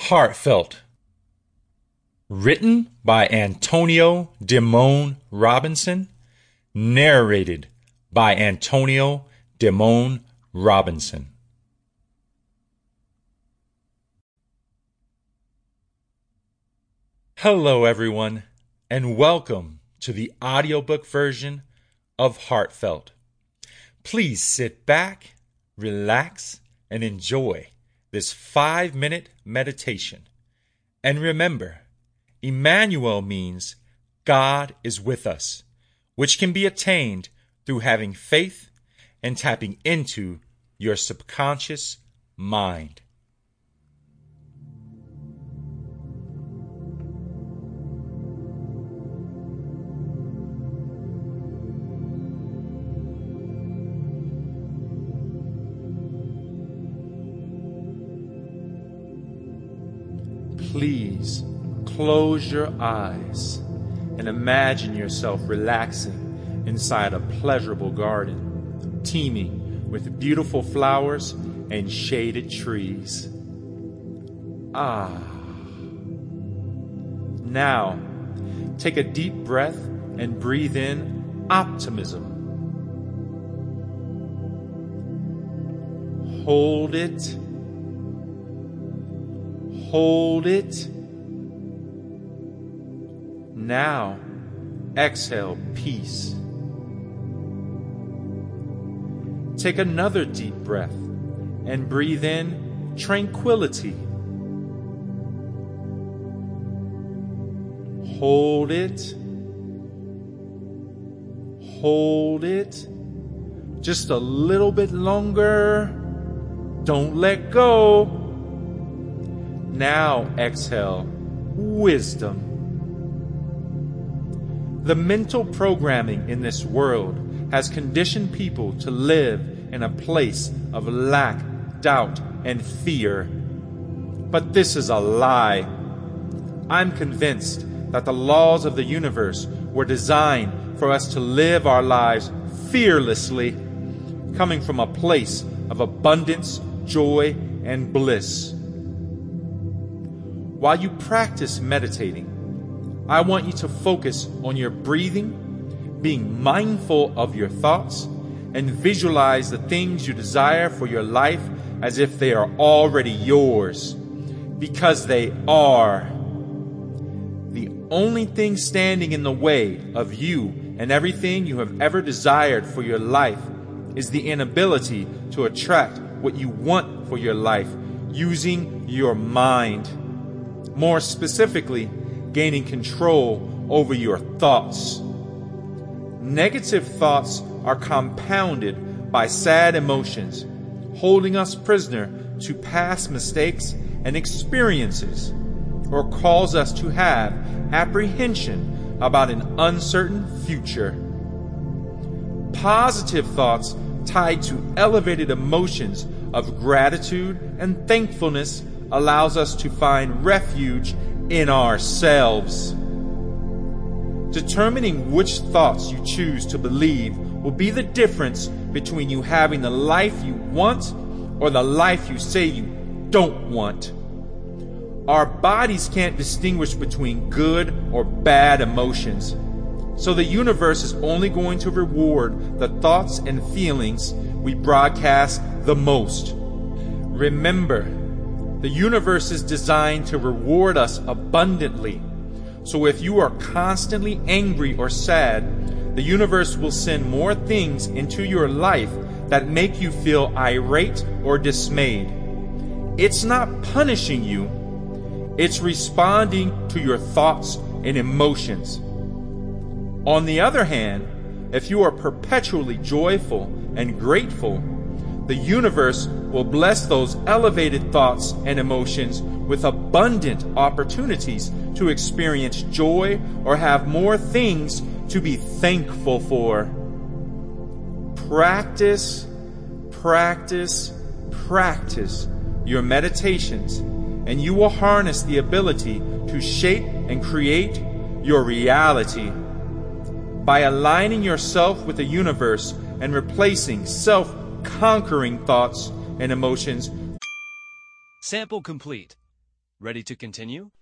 Heartfelt. Written by Antonio Dimone Robinson. Narrated by Antonio Dimone Robinson. Hello, everyone, and welcome to the audiobook version of Heartfelt. Please sit back, relax, and enjoy this 5-minute meditation. And remember, Emmanuel means God is with us, which can be attained through having faith and tapping into your subconscious mind. Please close your eyes and imagine yourself relaxing inside a pleasurable garden, teeming with beautiful flowers and shaded trees. Now, take a deep breath and breathe in optimism. Hold it. Hold it. Now, exhale peace. Take another deep breath and breathe in tranquility. Hold it. Hold it. Just a little bit longer. Don't let go. Now exhale wisdom. The mental programming in this world has conditioned people to live in a place of lack, doubt, and fear. But this is a lie. I'm convinced that the laws of the universe were designed for us to live our lives fearlessly, coming from a place of abundance, joy, and bliss. While you practice meditating, I want you to focus on your breathing, being mindful of your thoughts, and visualize the things you desire for your life as if they are already yours, because they are. The only thing standing in the way of you and everything you have ever desired for your life is the inability to attract what you want for your life using your mind. More specifically, gaining control over your thoughts. Negative thoughts are compounded by sad emotions, holding us prisoner to past mistakes and experiences, or cause us to have apprehension about an uncertain future. Positive thoughts tied to elevated emotions of gratitude and thankfulness allows us to find refuge in ourselves. Determining which thoughts you choose to believe will be the difference between you having the life you want or the life you say you don't want. Our bodies can't distinguish between good or bad emotions, so the universe is only going to reward the thoughts and feelings we broadcast the most. Remember, the universe is designed to reward us abundantly. So if you are constantly angry or sad, the universe will send more things into your life that make you feel irate or dismayed. It's not punishing you. It's responding to your thoughts and emotions. On the other hand, if you are perpetually joyful and grateful, the universe will bless those elevated thoughts and emotions with abundant opportunities to experience joy or have more things to be thankful for. Practice, practice, practice your meditations, and you will harness the ability to shape and create your reality. By aligning yourself with the universe and replacing self-conquering thoughts and emotions. Sample complete. Ready to continue?